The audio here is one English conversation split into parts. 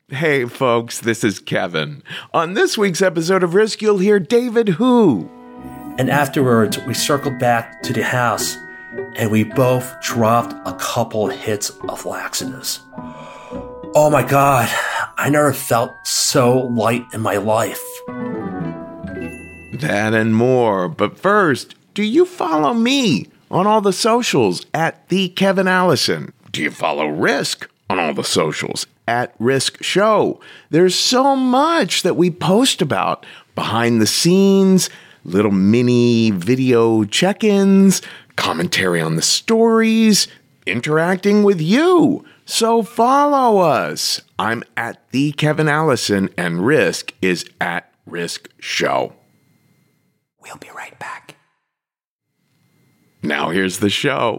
Hey folks, this is Kevin. On this week's episode of Risk, you'll hear David Who. And afterwards, we circled back to the house and we both dropped a couple hits of laxatives. Oh my God, I never felt so light in my life. That and more, but first, do you follow me on all the socials at The Kevin Allison? Do you follow Risk on all the socials at Risk Show? There's so much that we post about behind the scenes, little mini video check-ins, commentary on the stories, interacting with you. So follow us. I'm at The Kevin Allison and Risk is at Risk Show. We'll be right back. Now here's the show.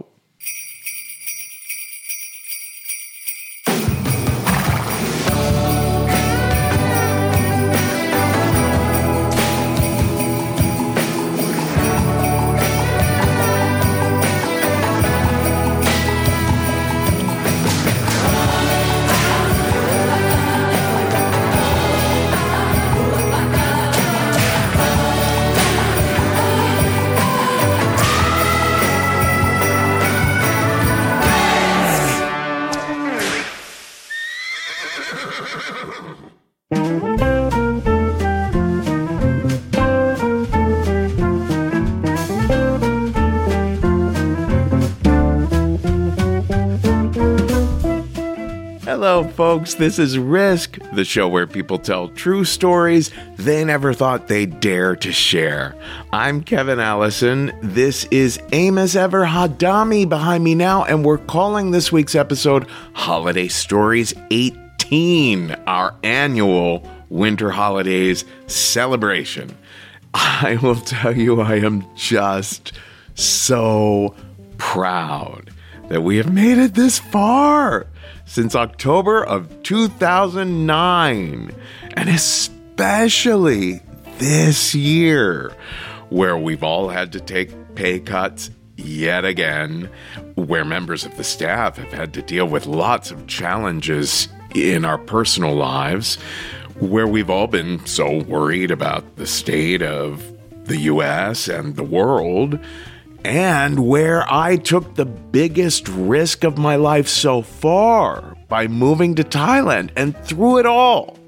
Hello, folks. This is Risk, the show where people tell true stories they never thought they'd dare to share. I'm Kevin Allison. This is Amos Ever Hadami behind me now, and we're calling this week's episode Holiday Stories 18, our annual Winter Holidays celebration. I will tell you, I am just so proud that we have made it this far. Since October of 2009, and especially this year, where we've all had to take pay cuts yet again, where members of the staff have had to deal with lots of challenges in our personal lives, where we've all been so worried about the state of the U.S. and the world, and where I took the biggest risk of my life so far by moving to Thailand. And through it all,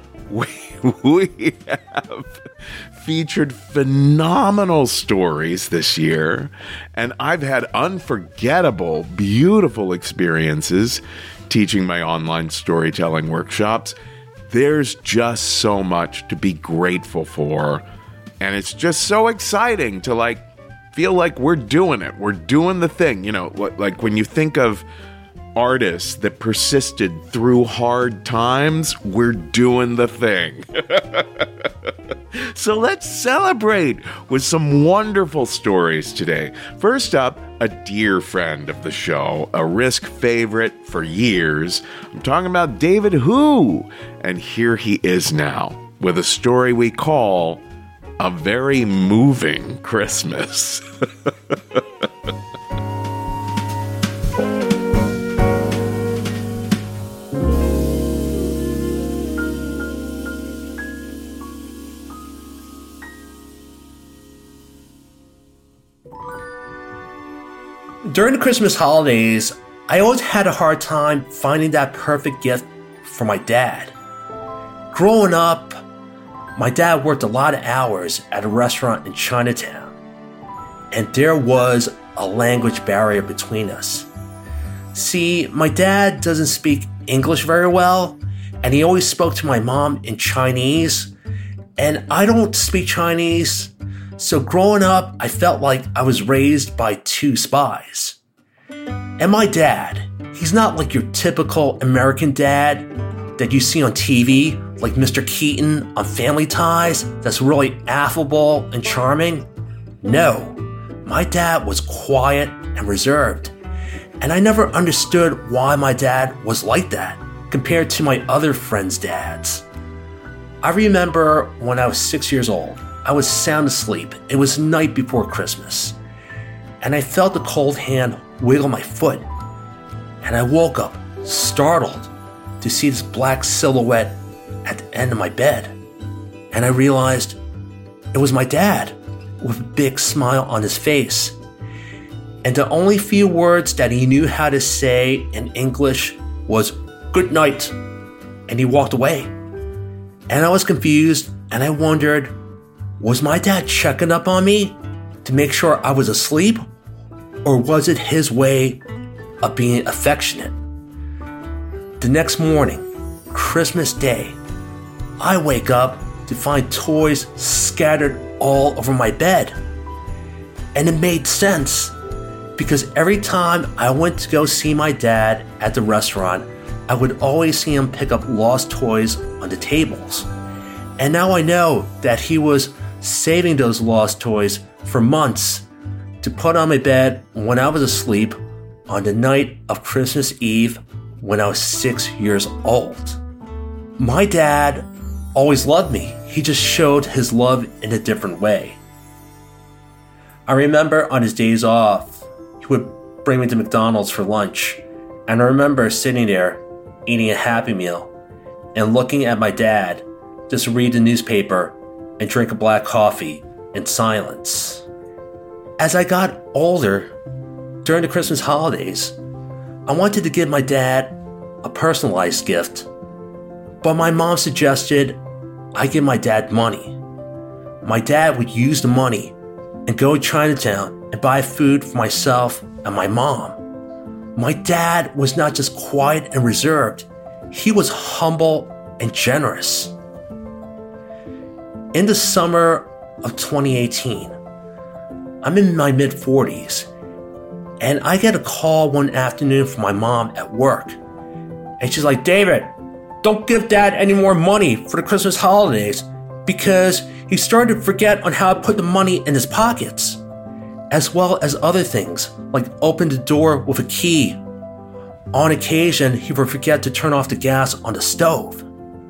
we have featured phenomenal stories this year. And I've had unforgettable, beautiful experiences teaching my online storytelling workshops. There's just so much to be grateful for. And it's just so exciting to feel like we're doing it. We're doing the thing. You know, like when you think of artists that persisted through hard times, we're doing the thing. So let's celebrate with some wonderful stories today. First up, a dear friend of the show, a Risk favorite for years. I'm talking about David Who. And here he is now with a story we call A Very Moving Christmas. During the Christmas holidays, I always had a hard time finding that perfect gift for my dad. Growing up, my dad worked a lot of hours at a restaurant in Chinatown, and there was a language barrier between us. See, my dad doesn't speak English very well, and he always spoke to my mom in Chinese, and I don't speak Chinese, so growing up, I felt like I was raised by two spies. And my dad, he's not like your typical American dad that you see on TV, like Mr. Keaton on Family Ties, that's really affable and charming. No, my dad was quiet and reserved, and I never understood why my dad was like that compared to my other friends' dads. I remember when I was 6 years old, I was sound asleep. It was night before Christmas, and I felt a cold hand wiggle my foot, and I woke up startled to see this black silhouette at the end of my bed. And I realized it was my dad with a big smile on his face. And the only few words that he knew how to say in English was, "Good night," and he walked away. And I was confused, and I wondered, was my dad checking up on me to make sure I was asleep? Or was it his way of being affectionate? The next morning, Christmas Day, I wake up to find toys scattered all over my bed. And it made sense, because every time I went to go see my dad at the restaurant, I would always see him pick up lost toys on the tables. And now I know that he was saving those lost toys for months to put on my bed when I was asleep on the night of Christmas Eve when I was 6 years old. My dad always loved me. He just showed his love in a different way. I remember on his days off, he would bring me to McDonald's for lunch. And I remember sitting there eating a Happy Meal and looking at my dad just read the newspaper and drink a black coffee in silence. As I got older, during the Christmas holidays, I wanted to give my dad a personalized gift, but my mom suggested I give my dad money. My dad would use the money and go to Chinatown and buy food for myself and my mom. My dad was not just quiet and reserved, he was humble and generous. In the summer of 2018, I'm in my mid-40s, and I get a call one afternoon from my mom at work. And she's like, "David, don't give Dad any more money for the Christmas holidays because he started to forget on how to put the money in his pockets, as well as other things like open the door with a key. On occasion, he would forget to turn off the gas on the stove."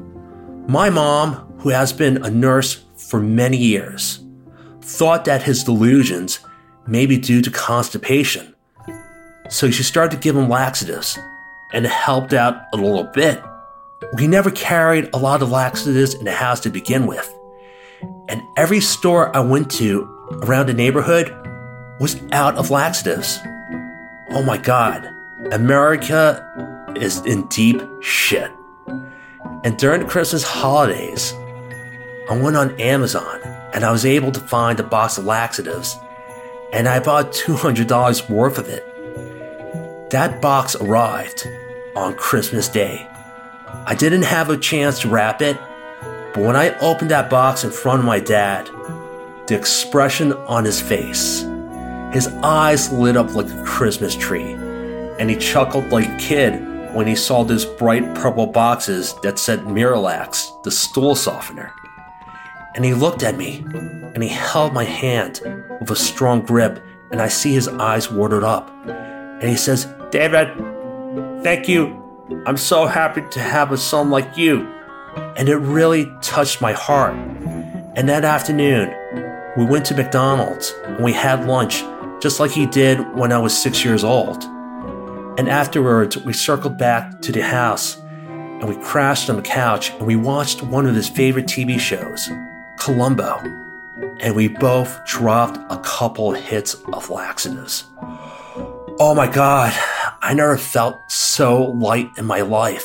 My mom, who has been a nurse for many years, thought that his delusions may be due to constipation. So she started to give him laxatives, and it helped out a little bit. We never carried a lot of laxatives in the house to begin with. And every store I went to around the neighborhood was out of laxatives. Oh my God, America is in deep shit. And during the Christmas holidays, I went on Amazon and I was able to find a box of laxatives, and I bought $200 worth of it. That box arrived on Christmas Day. I didn't have a chance to wrap it, but when I opened that box in front of my dad, the expression on his face, his eyes lit up like a Christmas tree, and he chuckled like a kid when he saw those bright purple boxes that said Miralax, the stool softener. And he looked at me, and he held my hand with a strong grip, and I see his eyes watered up. And he says, "David, thank you. I'm so happy to have a son like you." And it really touched my heart. And that afternoon, we went to McDonald's, and we had lunch, just like he did when I was 6 years old. And afterwards, we circled back to the house, and we crashed on the couch, and we watched one of his favorite TV shows, Columbo, and we both dropped a couple hits of laxatives. Oh my God, I never felt so light in my life.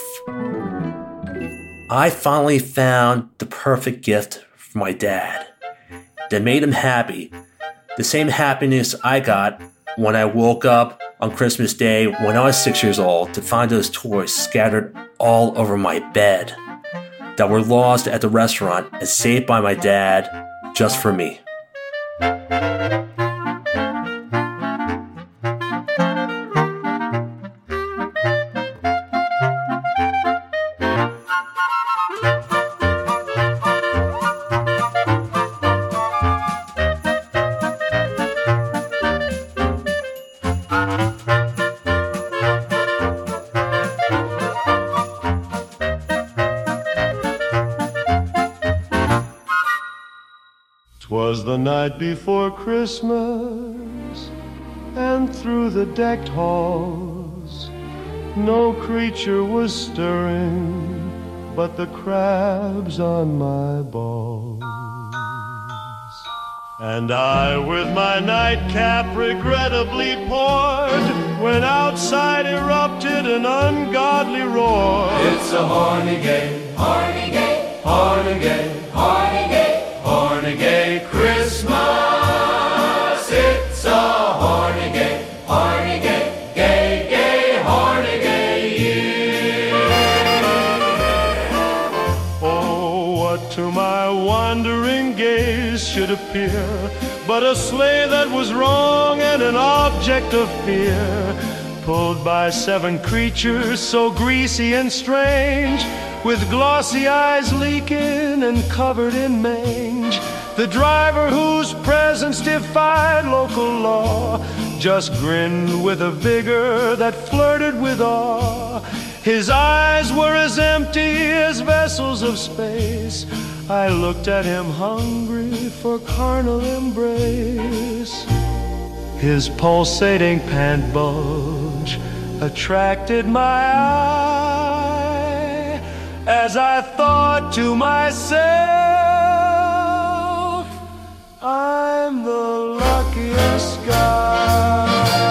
I finally found the perfect gift for my dad that made him happy, the same happiness I got when I woke up on Christmas Day when I was 6 years old to find those toys scattered all over my bed that were lost at the restaurant and saved by my dad just for me. "'Twas the night before Christmas, and through the decked halls no creature was stirring but the crabs on my balls. And I, with my nightcap regrettably poured, when outside erupted an ungodly roar. It's a Hornigay, Hornigay, Hornigay, Hornigay, Hornigay Christmas. It's a Hornigay, Hornigay, gay, gay, Hornigay year. Oh, what to my wandering gaze should appear but a sleigh that was wrong and an object of fear, pulled by 7 creatures so greasy and strange, with glossy eyes leaking and covered in mange. The driver, whose presence defied local law, just grinned with a vigor that flirted with awe. His eyes were as empty as vessels of space. I looked at him hungry for carnal embrace. His pulsating pant bulge attracted my eye as I thought to myself, I'm the luckiest guy.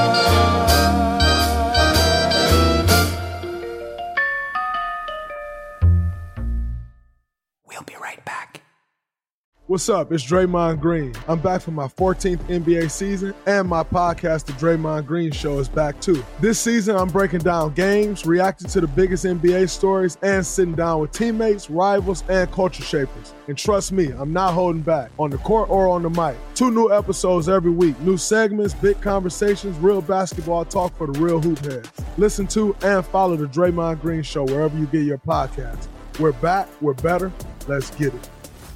We'll be right back. What's up? It's Draymond Green. I'm back for my 14th NBA season, and my podcast, The Draymond Green Show, is back too. This season, I'm breaking down games, reacting to the biggest NBA stories, and sitting down with teammates, rivals, and culture shapers. And trust me, I'm not holding back, on the court or on the mic. 2 new episodes every week, new segments, big conversations, real basketball talk for the real hoop heads. Listen to and follow The Draymond Green Show wherever you get your podcasts. We're back, we're better, let's get it.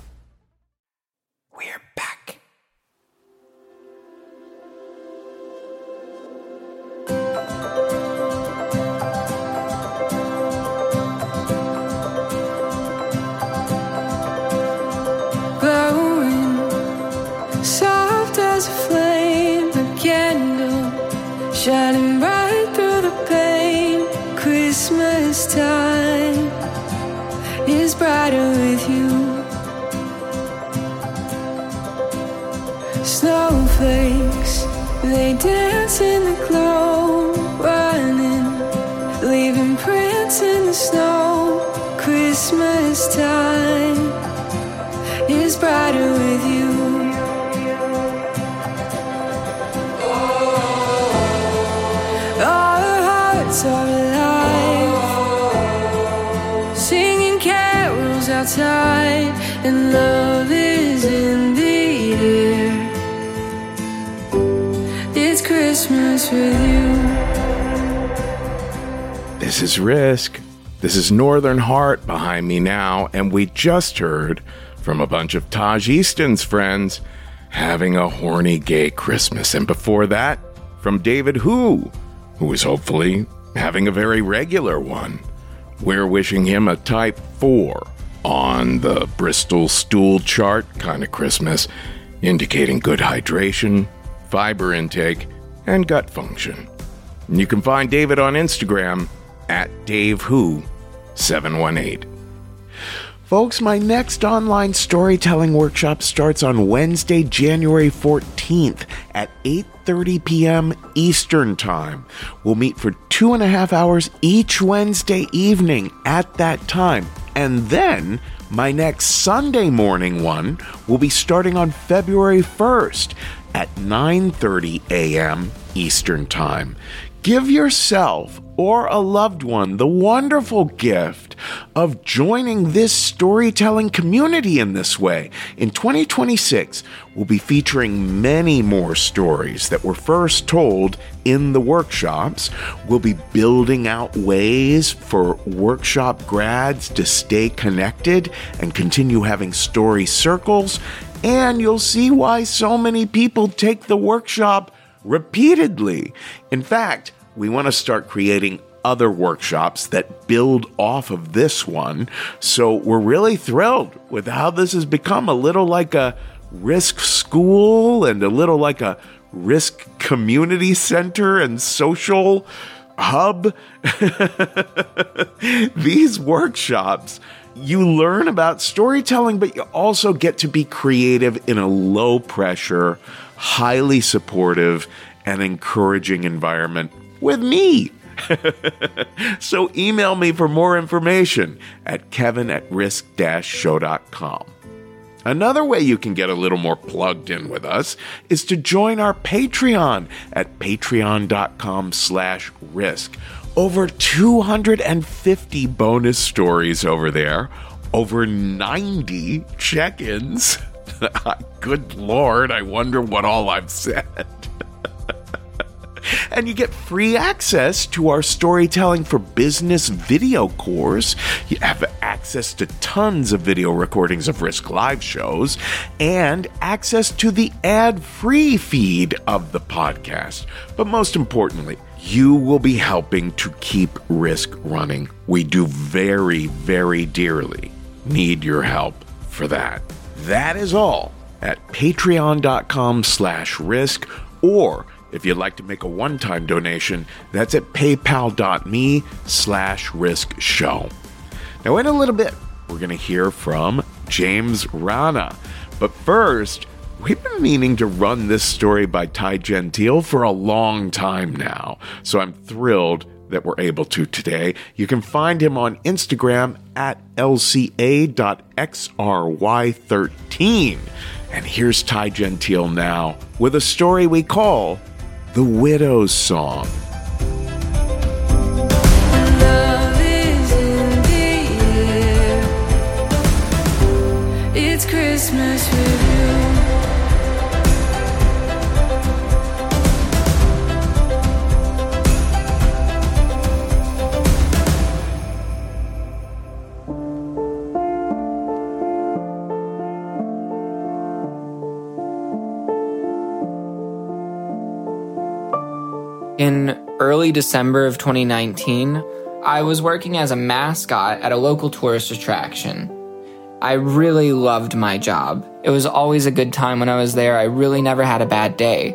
We're back. Glowing, soft as a flame, a candle shining right through the pain. Christmas time is brighter with you. Snowflakes, they dance in the glow, running, leaving prints in the snow. Christmas time is brighter with you. Our hearts are alive, singing carols outside, and love is in the air. It's Christmas with you. This is Risk. This is Northern Heart behind me now, and we just heard from a bunch of Taj Easton's friends having a horny gay Christmas. And before that, from David who is hopefully having a very regular one. We're wishing him a type 4 on the Bristol stool chart kind of Christmas, indicating good hydration, fiber intake, and gut function. And you can find David on Instagram at DaveWho718. Folks, my next online storytelling workshop starts on Wednesday, January 14th at 8:30 p.m. Eastern Time. We'll meet for 2.5 hours each Wednesday evening at that time. And then my next Sunday morning one will be starting on February 1st at 9:30 a.m. Eastern Time. Give yourself or a loved one the wonderful gift of joining this storytelling community in this way. In 2026, we'll be featuring many more stories that were first told in the workshops. We'll be building out ways for workshop grads to stay connected and continue having story circles. And you'll see why so many people take the workshop repeatedly. In fact, we want to start creating other workshops that build off of this one. So we're really thrilled with how this has become a little like a Risk school and a little like a Risk community center and social hub. These workshops, you learn about storytelling, but you also get to be creative in a low-pressure, highly supportive, and encouraging environment with me. So email me for more information at kevin@risk-show.com. Another way you can get a little more plugged in with us is to join our Patreon at patreon.com/risk. Over 250 bonus stories over there, over 90 check-ins. Good Lord, I wonder what all I've said. And you get free access to our Storytelling for Business video course. You have access to tons of video recordings of Risk live shows and access to the ad-free feed of the podcast. But most importantly, you will be helping to keep Risk running. We do very, very dearly need your help for that. That is all at patreon.com/risk, or if you'd like to make a one-time donation, that's at paypal.me/riskshow. Now, in a little bit, we're going to hear from James Rana. But first, we've been meaning to run this story by Ty Gentile for a long time now, so I'm thrilled that we're able to today. You can find him on Instagram at lca.xry13. And here's Ty Gentile now with a story we call The Widow's Song. Love is in the air. It's Christmas with you. In early December of 2019, I was working as a mascot at a local tourist attraction. I really loved my job. It was always a good time when I was there. I really never had a bad day.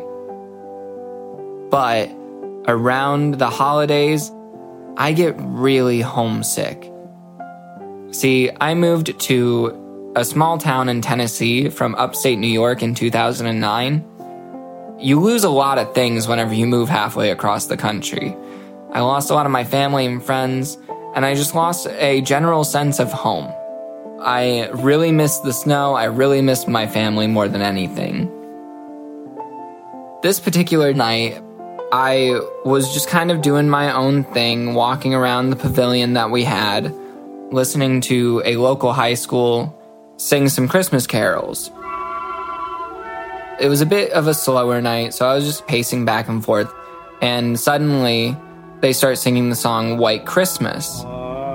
But around the holidays, I get really homesick. See, I moved to a small town in Tennessee from upstate New York in 2009. You lose a lot of things whenever you move halfway across the country. I lost a lot of my family and friends, and I just lost a general sense of home. I really missed the snow. I really missed my family more than anything. This particular night, I was just kind of doing my own thing, walking around the pavilion that we had, listening to a local high school sing some Christmas carols. It was a bit of a slower night, so I was just pacing back and forth, and suddenly they start singing the song White Christmas.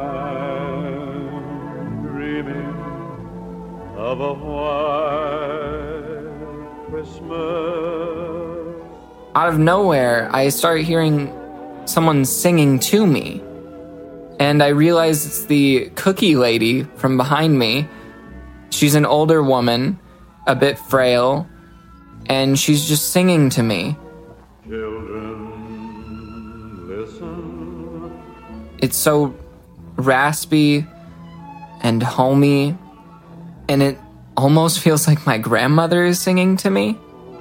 I'm dreaming of a white Christmas. Out of nowhere, I start hearing someone singing to me, and I realize it's the cookie lady from behind me. She's an older woman, a bit frail, and she's just singing to me. Children, listen. It's so raspy and homey, and it almost feels like my grandmother is singing to me.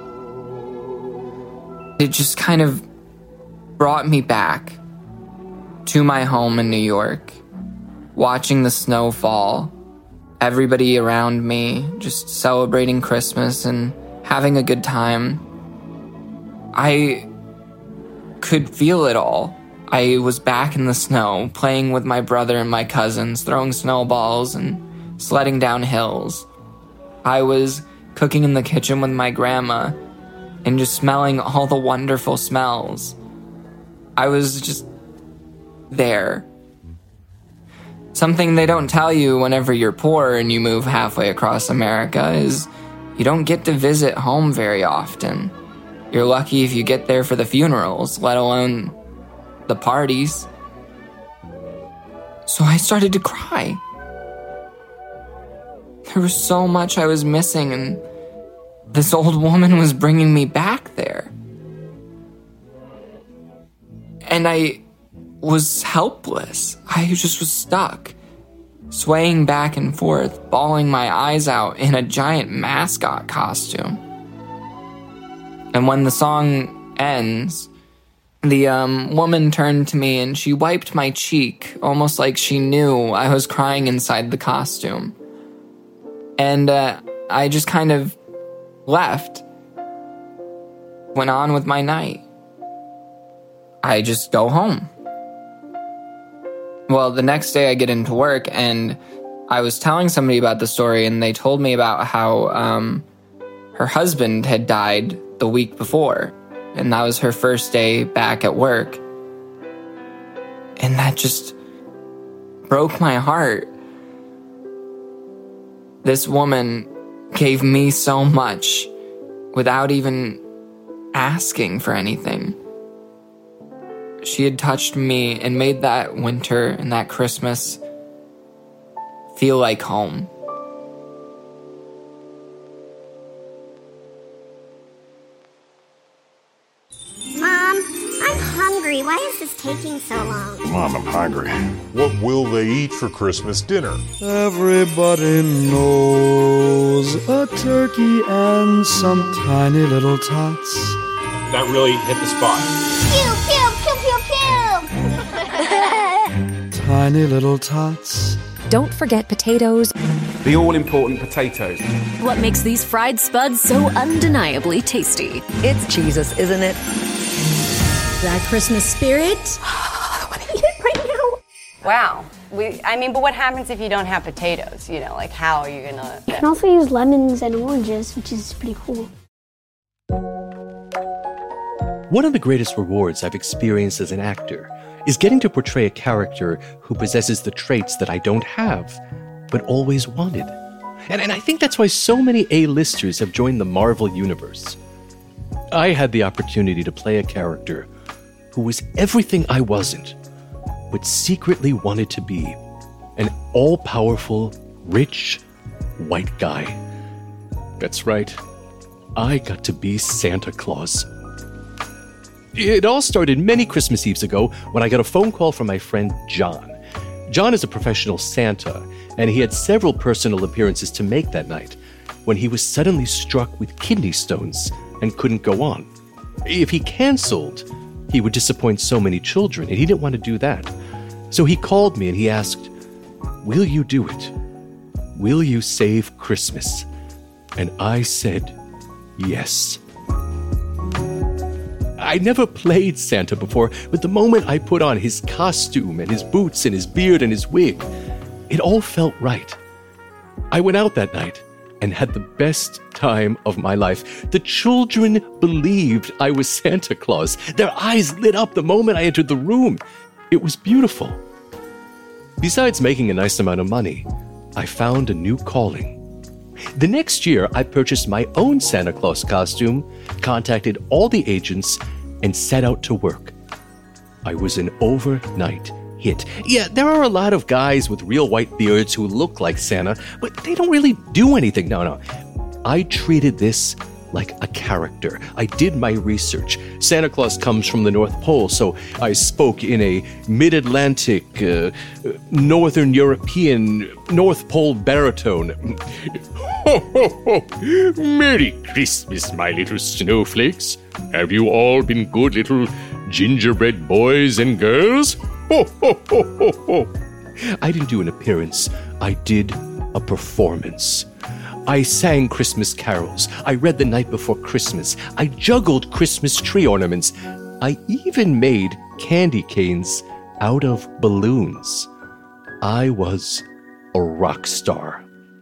It just kind of brought me back to my home in New York, watching the snow fall, everybody around me just celebrating Christmas and having a good time. I could feel it all. I was back in the snow, playing with my brother and my cousins, throwing snowballs and sledding down hills. I was cooking in the kitchen with my grandma and just smelling all the wonderful smells. I was just there. Something they don't tell you whenever you're poor and you move halfway across America is you don't get to visit home very often. You're lucky if you get there for the funerals, let alone the parties. So I started to cry. There was so much I was missing, and this old woman was bringing me back there. And I was helpless. I just was stuck, swaying back and forth, bawling my eyes out in a giant mascot costume. And when the song ends, the woman turned to me and she wiped my cheek, almost like she knew I was crying inside the costume. And I just kind of left, went on with my night. I just go home. Well, the next day I get into work and I was telling somebody about the story and they told me about how her husband had died the week before. And that was her first day back at work. And that just broke my heart. This woman gave me so much without even asking for anything. She had touched me and made that winter and that Christmas feel like home. Mom, I'm hungry. Why is this taking so long? Mom, I'm hungry. What will they eat for Christmas dinner? Everybody knows a turkey and some tiny little tots. That really hit the spot. Pew, pew, pew, pew, pew! Tiny little tots. Don't forget potatoes. The all-important potatoes. What makes these fried spuds so undeniably tasty? It's Jesus, isn't it? That Christmas spirit. I want to eat it right now. Wow. But what happens if you don't have potatoes? You know, like how are you gonna... You can also use lemons and oranges, which is pretty cool. One of the greatest rewards I've experienced as an actor is getting to portray a character who possesses the traits that I don't have, but always wanted. And I think that's why so many A-listers have joined the Marvel Universe. I had the opportunity to play a character who was everything I wasn't, but secretly wanted to be an all-powerful, rich, white guy. That's right. I got to be Santa Claus. It all started many Christmas Eves ago when I got a phone call from my friend John. John is a professional Santa, and he had several personal appearances to make that night when he was suddenly struck with kidney stones and couldn't go on. If he canceled, he would disappoint so many children, and he didn't want to do that. So he called me and he asked, "Will you do it? Will you save Christmas?" And I said, yes. I never played Santa before, but the moment I put on his costume and his boots and his beard and his wig, it all felt right. I went out that night and had the best time of my life. The children believed I was Santa Claus. Their eyes lit up the moment I entered the room. It was beautiful. Besides making a nice amount of money, I found a new calling. The next year, I purchased my own Santa Claus costume, contacted all the agents, and set out to work. I was an overnight hit. Yeah, there are a lot of guys with real white beards who look like Santa, but they don't really do anything. No. I treated this like a character. I did my research. Santa Claus comes from the North Pole, so I spoke in a mid-Atlantic, Northern European, North Pole baritone. Ho, ho, ho! Merry Christmas, my little snowflakes. Have you all been good little gingerbread boys and girls? Ho, ho, ho, ho, ho! I didn't do an appearance. I did a performance. I sang Christmas carols. I read The Night Before Christmas. I juggled Christmas tree ornaments. I even made candy canes out of balloons. I was a rock star.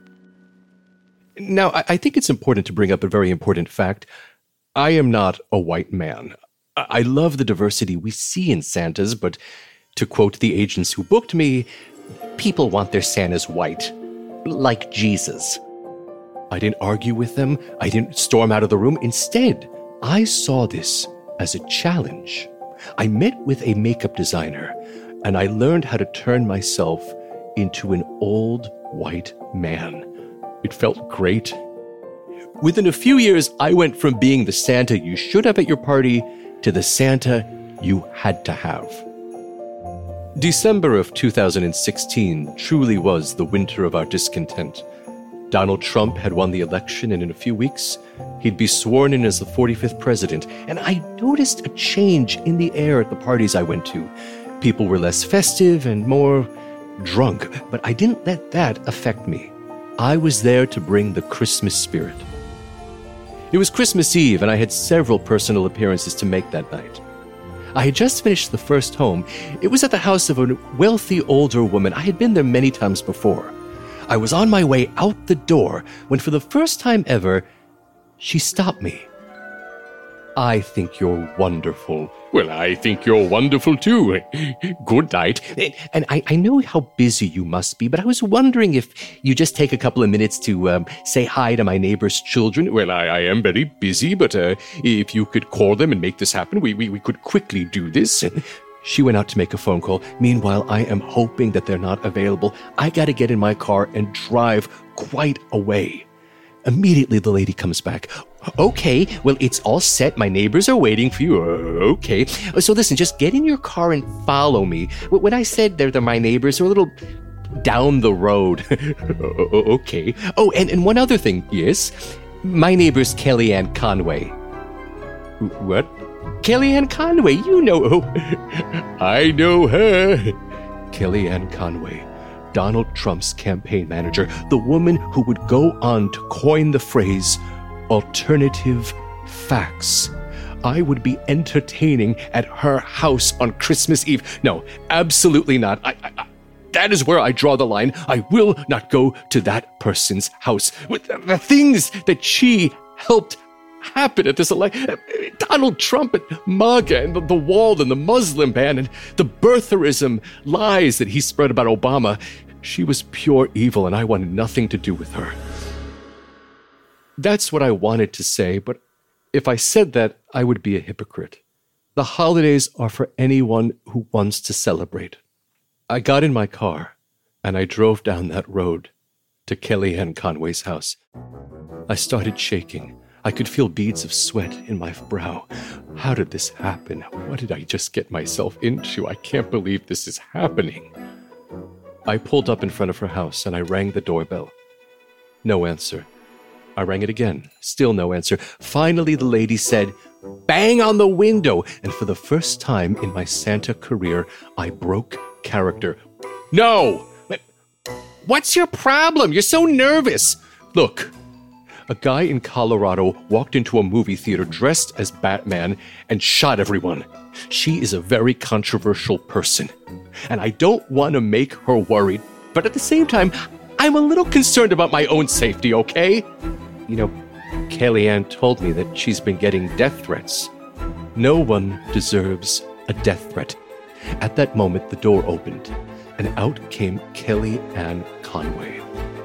Now, I think it's important to bring up a very important fact. I am not a white man. I love the diversity we see in Santas, but to quote the agents who booked me, people want their Santas white, like Jesus. I didn't argue with them. I didn't storm out of the room. Instead, I saw this as a challenge. I met with a makeup designer, and I learned how to turn myself into an old white man. It felt great. Within a few years, I went from being the Santa you should have at your party to the Santa you had to have. December of 2016 truly was the winter of our discontent. Donald Trump had won the election, and in a few weeks, he'd be sworn in as the 45th president. And I noticed a change in the air at the parties I went to. People were less festive and more drunk, but I didn't let that affect me. I was there to bring the Christmas spirit. It was Christmas Eve, and I had several personal appearances to make that night. I had just finished the first home. It was at the house of a wealthy older woman. I had been there many times before. I was on my way out the door when, for the first time ever, she stopped me. "I think you're wonderful." Well, I think you're wonderful too. Good night. And I know how busy you must be, but I was wondering if you just take a couple of minutes to say hi to my neighbor's children. Well, I am very busy, but if you could call them and make this happen, we could quickly do this. She went out to make a phone call. Meanwhile, I am hoping that they're not available. I got to get in my car and drive quite a way. Immediately, the lady comes back. "Okay, well, it's all set. My neighbors are waiting for you." "Okay. So listen, just get in your car and follow me." When I said they're my neighbors, they're a little down the road. Okay. Oh, and one other thing. Yes? My neighbor's Kellyanne Conway. What? Kellyanne Conway, you know. I know her. Kellyanne Conway, Donald Trump's campaign manager, the woman who would go on to coin the phrase alternative facts. I would be entertaining at her house on Christmas Eve. No, absolutely not. That is where I draw the line. I will not go to that person's house. With the things that she helped happen at this election. Donald Trump and MAGA and the wall and the Muslim ban and the birtherism lies that he spread about Obama. She was pure evil, and I wanted nothing to do with her. That's what I wanted to say, but if I said that, I would be a hypocrite. The holidays are for anyone who wants to celebrate. I got in my car, and I drove down that road to Kellyanne Conway's house. I started shaking. I could feel beads of sweat in my brow. How did this happen? What did I just get myself into? I can't believe this is happening. I pulled up in front of her house and I rang the doorbell. No answer. I rang it again. Still no answer. Finally, the lady said, "Bang on the window!" And for the first time in my Santa career, I broke character. "No! What's your problem? You're so nervous." "Look, a guy in Colorado walked into a movie theater dressed as Batman and shot everyone. She is a very controversial person, and I don't want to make her worried, but at the same time, I'm a little concerned about my own safety, okay?" You know, Kellyanne told me that she's been getting death threats. No one deserves a death threat. At that moment, the door opened, and out came Kellyanne Conway.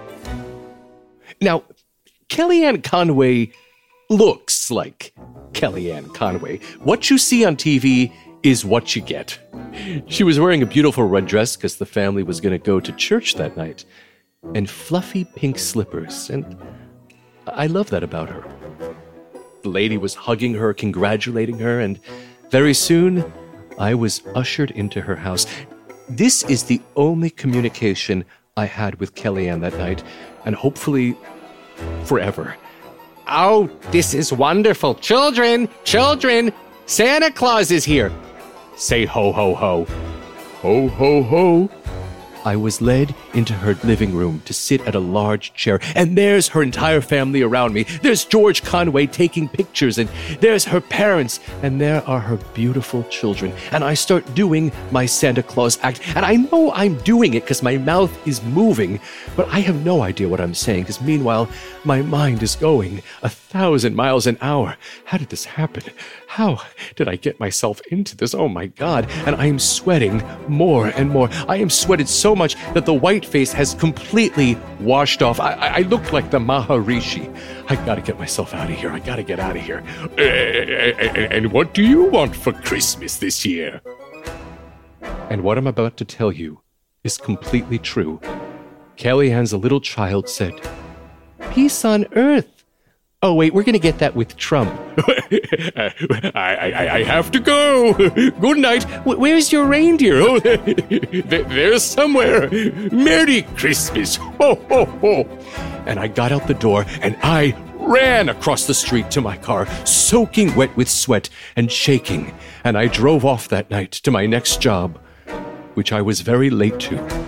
Now, Kellyanne Conway looks like Kellyanne Conway. What you see on TV is what you get. She was wearing a beautiful red dress because the family was going to go to church that night, and fluffy pink slippers, and I love that about her. The lady was hugging her, congratulating her, and very soon I was ushered into her house. This is the only communication I had with Kellyanne that night, and hopefully forever. "Oh, this is wonderful. Children, Santa Claus is here. Say ho, ho, ho. Ho, ho, ho." I was led into her living room to sit at a large chair, and there's her entire family around me. There's George Conway taking pictures, and there's her parents, and there are her beautiful children. And I start doing my Santa Claus act, and I know I'm doing it because my mouth is moving, but I have no idea what I'm saying, because meanwhile, my mind is going 1,000 miles an hour. How did this happen? How did I get myself into this? Oh my God. And I am sweating more and more. I am sweated so much that the white face has completely washed off. I look like the Maharishi. I gotta get myself out of here. I gotta get out of here. And what do you want for Christmas this year? And what I'm about to tell you is completely true. Kellyanne's little child said, "Peace on earth, Oh, wait, we're going to get that with Trump. I have to go. Good night. Where's your reindeer? Oh, there's somewhere. Merry Christmas. Ho, ho, ho. And I got out the door and I ran across the street to my car, soaking wet with sweat and shaking. And I drove off that night to my next job, which I was very late to.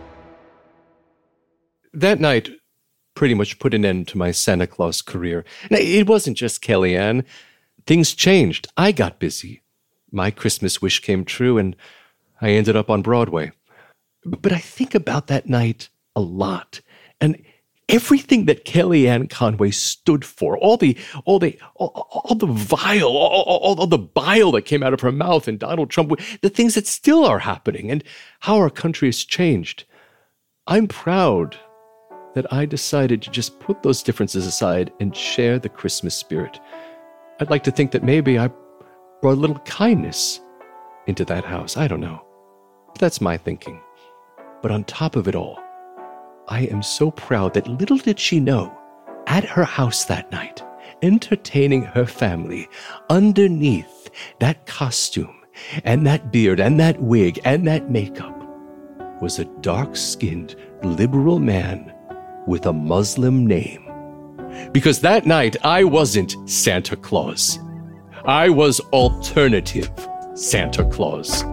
That night pretty much put an end to my Santa Claus career. Now, it wasn't just Kellyanne. Things changed. I got busy. My Christmas wish came true, and I ended up on Broadway. But I think about that night a lot, and everything that Kellyanne Conway stood for, all the bile that came out of her mouth, and Donald Trump, the things that still are happening, and how our country has changed. I'm proud that I decided to just put those differences aside and share the Christmas spirit. I'd like to think that maybe I brought a little kindness into that house. I don't know. That's my thinking. But on top of it all, I am so proud that little did she know, at her house that night, entertaining her family, underneath that costume and that beard and that wig and that makeup, was a dark-skinned liberal man with a Muslim name. Because that night, I wasn't Santa Claus. I was alternative Santa Claus.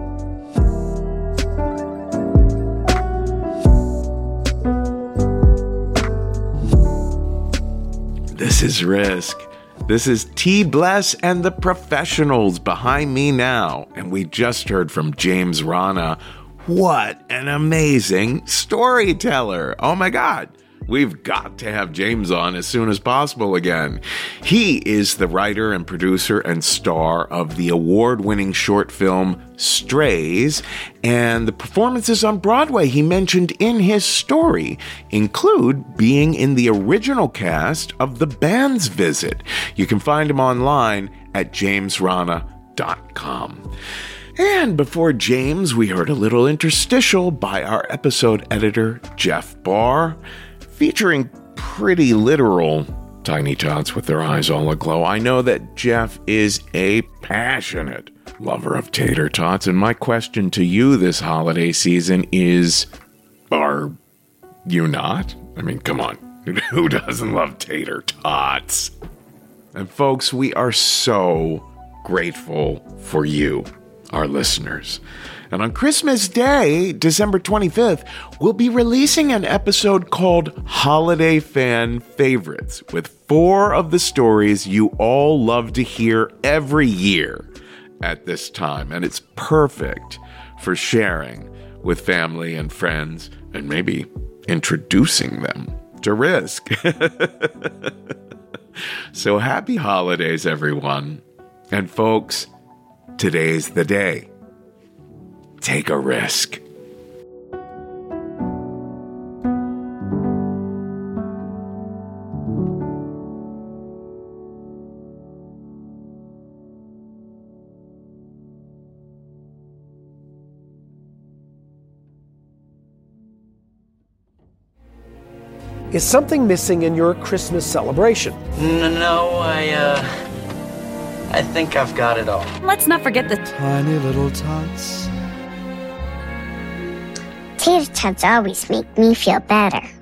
This is Risk. This is T. Bless and the Professionals behind me now. And we just heard from James Rana. What an amazing storyteller. Oh my God. We've got to have James on as soon as possible again. He is the writer and producer and star of the award-winning short film Strays, and the performances on Broadway he mentioned in his story include being in the original cast of The Band's Visit. You can find him online at jamesrana.com. And before James, we heard a little interstitial by our episode editor, Jeff Barr, featuring pretty literal tiny tots with their eyes all aglow. I know that Jeff is a passionate lover of tater tots, and my question to you this holiday season is, are you not? I mean, come on. Who doesn't love tater tots? And folks, we are so grateful for you, our listeners. And on Christmas Day, December 25th, we'll be releasing an episode called Holiday Fan Favorites with 4 of the stories you all love to hear every year at this time. And it's perfect for sharing with family and friends and maybe introducing them to Risk. So happy holidays, everyone. And folks, today's the day. Take a risk. Is something missing in your Christmas celebration? No, I think I've got it all. Let's not forget the tiny little tots. Tater tots always make me feel better.